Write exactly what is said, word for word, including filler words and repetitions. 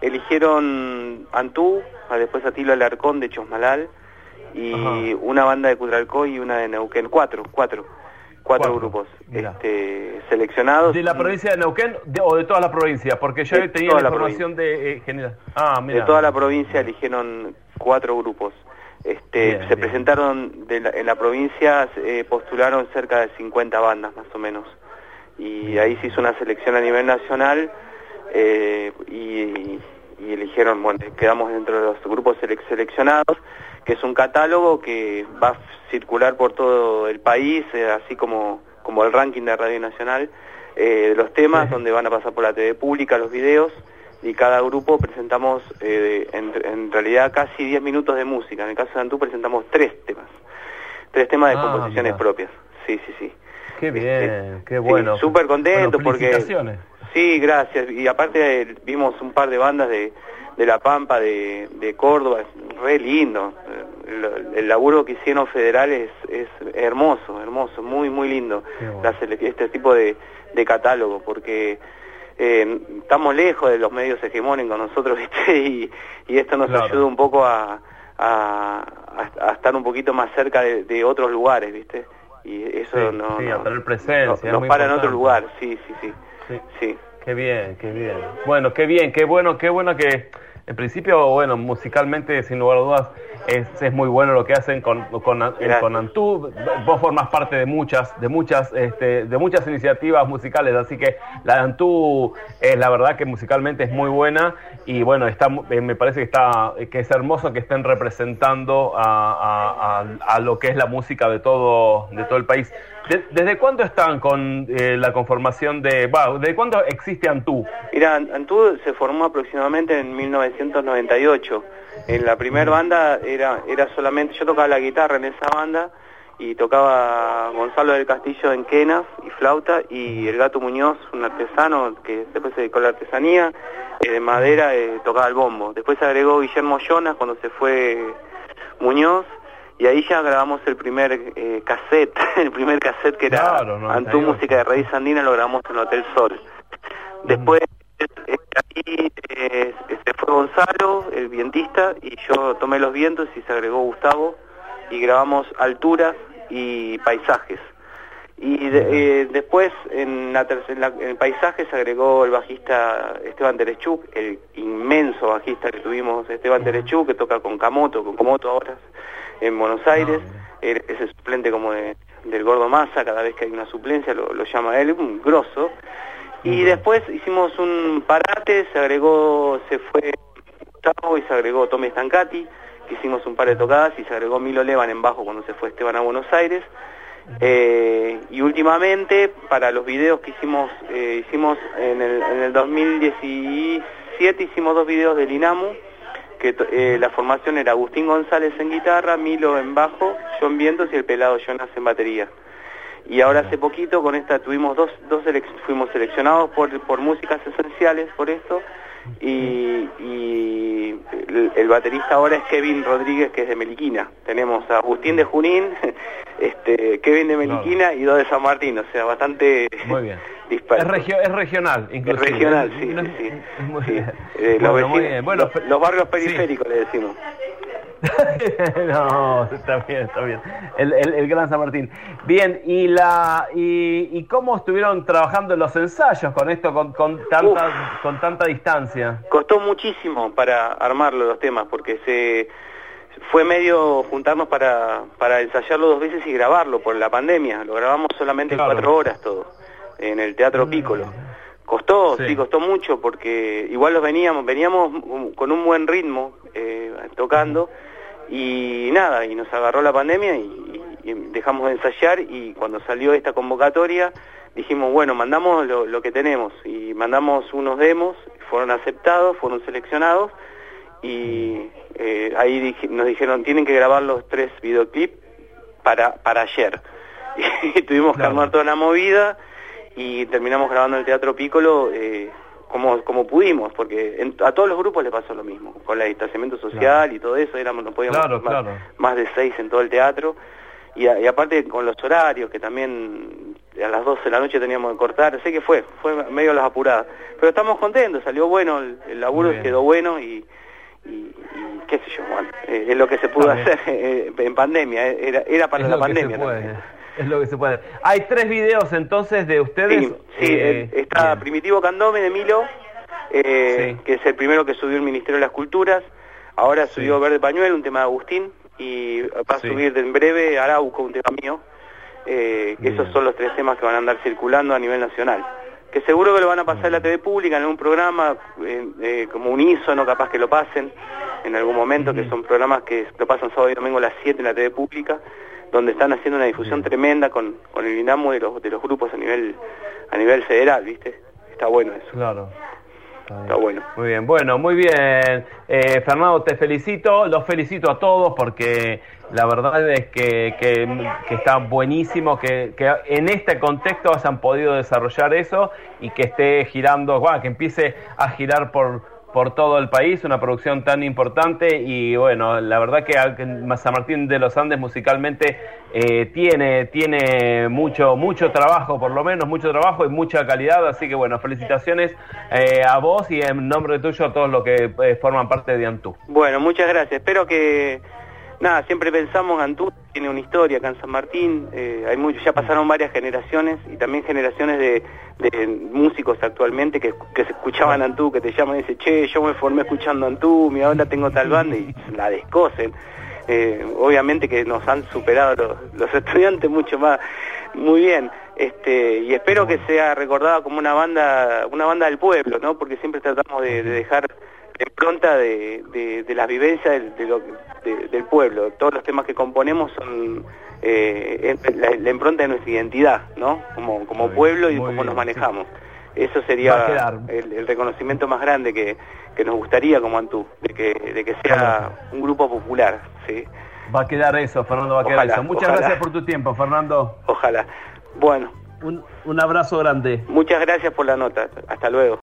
eligieron Antú, después Atilo Alarcón de Chosmalal, y Ajá. una banda de Cutralcó y una de Neuquén, cuatro, cuatro, cuatro, cuatro grupos este, seleccionados. ¿De la provincia de Neuquén de, o de toda la provincia? Porque yo de tenía la información la de eh, general. Ah, mira. De toda la provincia eligieron cuatro grupos. Este, bien, se bien. presentaron de la, en la provincia, eh, postularon cerca de cincuenta bandas más o menos. Y bien. ahí se hizo una selección a nivel nacional eh, y, y eligieron, bueno, quedamos dentro de los grupos seleccionados, que es un catálogo que va a circular por todo el país, eh, así como, como el ranking de Radio Nacional, eh, de los temas, sí. donde van a pasar por la T V pública los videos, y cada grupo presentamos eh, en, en realidad casi diez minutos de música. En el caso de Antú presentamos tres temas, tres temas de ah, composiciones mira. propias. Sí, sí, sí. Qué bien, este, qué bueno. Sí, súper contento bueno, porque... Sí, gracias. Y aparte eh, vimos un par de bandas de, de La Pampa, de, de Córdoba, es re lindo. El, el laburo que hicieron federal es, es hermoso, hermoso, muy, muy lindo. Bueno. La, este tipo de, de catálogo, porque... Eh, estamos lejos de los medios hegemónicos nosotros, ¿viste? Y, y esto nos claro. ayuda un poco a, a, a estar un poquito más cerca de, de otros lugares, ¿viste? Y eso sí, no, sí, no, a tener presencia, no, nos para en otro lugar, sí, sí, sí, sí. sí. Qué bien, qué bien. Bueno, qué bien, qué bueno, qué bueno que... En principio, bueno, musicalmente, sin lugar a dudas, es, es muy bueno lo que hacen con, con, con Antú. Vos formás parte de muchas, de muchas, este, de muchas iniciativas musicales, así que la de Antú es la verdad que musicalmente es muy buena y bueno, está, me parece que está, que es hermoso que estén representando a, a, a, a lo que es la música de todo, de todo el país. ¿De, ¿Desde cuándo están con eh, la conformación de... Bah, ¿desde cuándo existe Antú? Mira, Antú se formó aproximadamente en mil novecientos noventa y ocho. En la primera banda era era solamente... Yo tocaba la guitarra en esa banda y tocaba Gonzalo del Castillo en quenas y flauta y el Gato Muñoz, un artesano que después se dedicó a la artesanía, eh, de madera, eh, tocaba el bombo. Después se agregó Guillermo Jonas cuando se fue Muñoz. Y ahí ya grabamos el primer eh, cassette, el primer cassette que era claro, no, Antú Música de Raíz Andina, lo grabamos en Hotel Sol. Después eh, ahí eh, se fue Gonzalo, el vientista, y yo tomé los vientos y se agregó Gustavo, y grabamos Alturas y Paisajes. Y de, eh, después en, la en, la, en el Paisaje se agregó el bajista Esteban Terechuk, el inmenso bajista que tuvimos, Esteban Terechuk, que toca con Camoto, con Camoto ahora en Buenos Aires, no, es el suplente como de, del Gordo Massa, cada vez que hay una suplencia lo, lo llama él, un grosso. Y uh-huh. después hicimos un parate, se agregó, se fue Gustavo y se agregó Tommy Stancati, que hicimos un par de tocadas, y se agregó Milo Levan en bajo cuando se fue Esteban a Buenos Aires. Eh, y últimamente, para los videos que hicimos, eh, hicimos en el, en el dos mil diecisiete, hicimos dos videos del INAMU, que eh, la formación era Agustín González en guitarra, Milo en bajo, yo en vientos y el pelado Jonas en batería. Y ahora hace poquito con esta tuvimos dos, dos selec fuimos seleccionados por, por Músicas Esenciales por esto, y, y el, el baterista ahora es Kevin Rodríguez, que es de Meliquina. Tenemos a Agustín de Junín, este, Kevin de Meliquina y dos de San Martín, o sea, bastante muy bien. disperso. Es, regio, es regional, inclusive. Es regional, sí, no, sí, sí. Muy sí. bien. Eh, bueno, los, vecinos, muy bien. Bueno, los, los barrios periféricos, sí. le decimos. No, está bien, está bien. El, el, el Gran San Martín. Bien, y la y, y cómo estuvieron trabajando en los ensayos con esto, con, con tanta con tanta distancia. Costó muchísimo para armarlo los temas, porque se fue medio juntarnos para para ensayarlo dos veces y grabarlo por la pandemia. Lo grabamos solamente claro. en cuatro horas todo, en el Teatro Piccolo. Costó, sí. sí, costó mucho, porque igual los veníamos, veníamos con un buen ritmo eh, tocando, y nada, y nos agarró la pandemia y, y dejamos de ensayar, y cuando salió esta convocatoria dijimos, bueno, mandamos lo, lo que tenemos, y mandamos unos demos, fueron aceptados, fueron seleccionados, y eh, ahí dij nos dijeron, tienen que grabar los tres videoclips para, para ayer, y tuvimos claro. que armar toda la movida, y terminamos grabando en el Teatro Piccolo eh, como, como pudimos, porque en, a todos los grupos les pasó lo mismo, con el distanciamiento social claro. y todo eso, éramos, no podíamos claro, más, claro. más de seis en todo el teatro, y, a, y aparte con los horarios, que también a las doce de la noche teníamos que cortar, sé que fue, fue medio a las apuradas, pero estamos contentos, salió bueno, el, el laburo quedó bueno y, y, y qué sé yo, bueno, eh, es lo que se pudo También. hacer eh, en pandemia, eh, era, era para es la lo que pandemia. se puede, es lo que se puede. Hay tres videos entonces de ustedes. Sí, sí eh, eh, está bien. Primitivo Candombe de Milo, eh, Sí. que es el primero que subió el Ministerio de las Culturas, ahora subió Sí. Verde Pañuelo, un tema de Agustín, y va a Sí. subir en breve Arauco, un tema mío. Eh, que esos son los tres temas que van a andar circulando a nivel nacional, que seguro que lo van a pasar en la T V pública en algún programa, eh, eh, como unísono, capaz que lo pasen en algún momento, uh-huh. que son programas que lo pasan sábado y domingo a las siete en la T V pública, donde están haciendo una difusión uh-huh. tremenda con, con el INAMU de los, de los grupos a nivel a nivel federal, ¿viste? Está bueno eso. Claro. Está, Está bueno. Muy bien, bueno, muy bien. Eh, Fernando, te felicito, los felicito a todos porque la verdad es que, que, que está buenísimo que, que en este contexto hayan podido desarrollar eso y que esté girando, bueno, que empiece a girar por por todo el país, una producción tan importante y bueno, la verdad que San Martín de los Andes musicalmente eh, tiene tiene mucho mucho trabajo, por lo menos mucho trabajo y mucha calidad, así que bueno, felicitaciones eh, a vos y en nombre tuyo a todos los que eh, forman parte de Antú. Bueno, muchas gracias, espero que nada, siempre pensamos Antú tiene una historia acá en San Martín, eh, hay mucho, ya pasaron varias generaciones y también generaciones de, de músicos actualmente que, que se escuchaban Antú, que te llaman y dicen, che, yo me formé escuchando Antú, mi ahora tengo tal banda y la descosen. Eh, obviamente que nos han superado los, los estudiantes mucho más, muy bien, este, y espero que sea recordada como una banda, una banda del pueblo, ¿no? Porque siempre tratamos de, de dejar la impronta de, de, de las vivencias del, de lo, de, del pueblo. Todos los temas que componemos son eh, la, la impronta de nuestra identidad, ¿no? Como, como pueblo y cómo bien, nos manejamos. Sí. Eso sería el, el reconocimiento más grande que, que nos gustaría como Antú, de que, de que sea un grupo popular, ¿sí? Va a quedar eso, Fernando, va a ojalá, quedar eso. Muchas ojalá. gracias por tu tiempo, Fernando. Ojalá. Bueno. Un, un abrazo grande. Muchas gracias por la nota. Hasta luego.